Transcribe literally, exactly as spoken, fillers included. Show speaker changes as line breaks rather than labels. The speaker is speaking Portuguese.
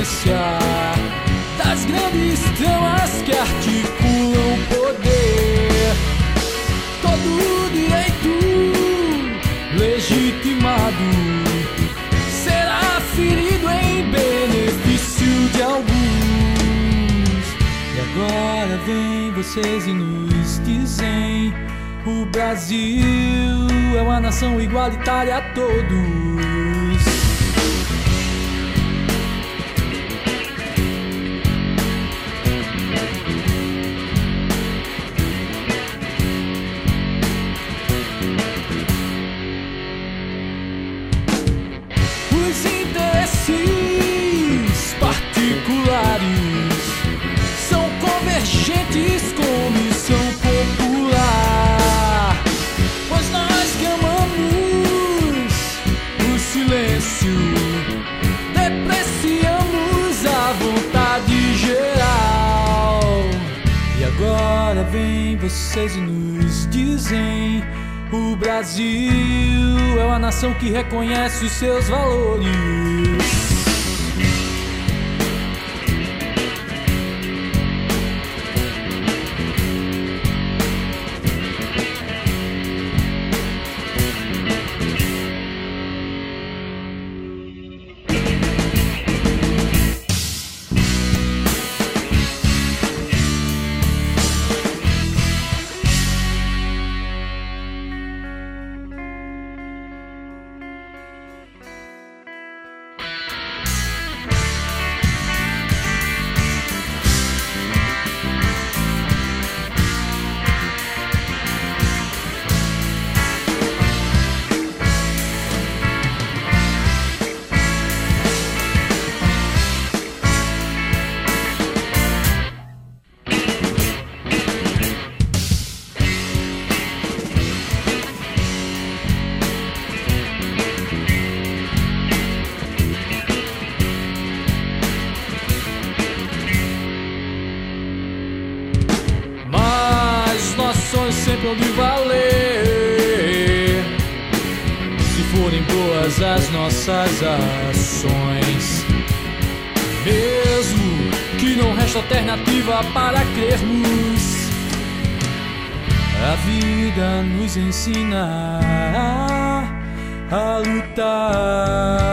influência das grandes tramas que articulam o poder. Todo direito legitimado será ferido em benefício de alguns. E agora vem vocês e nos dizem: o Brasil é uma nação igualitária a todos. Os interesses particulares são convergentes com missão popular, pois nós que amamos o silêncio depreciamos a vontade geral. E agora vem vocês e nos dizem: o Brasil é uma nação que reconhece os seus valores. Sempre onde valer, se forem boas as nossas ações, mesmo que não resta alternativa para crermos. A vida nos ensina a lutar.